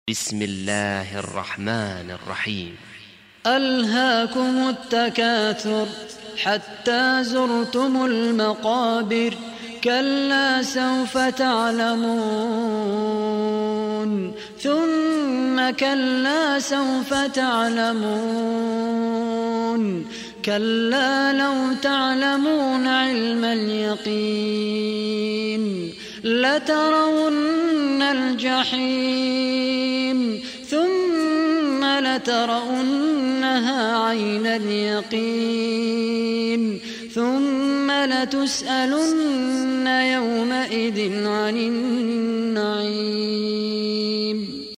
بسم الله الرحمن الرحيم. ألهاكم التكاثر حتى زرتم المقابر كلا سوف تعلمون ثم كلا سوف تعلمون كلا لو تعلمون علم اليقين لترون الجحيم ثم لترونها عين اليقين ثم لتسألن يومئذ عن النعيم.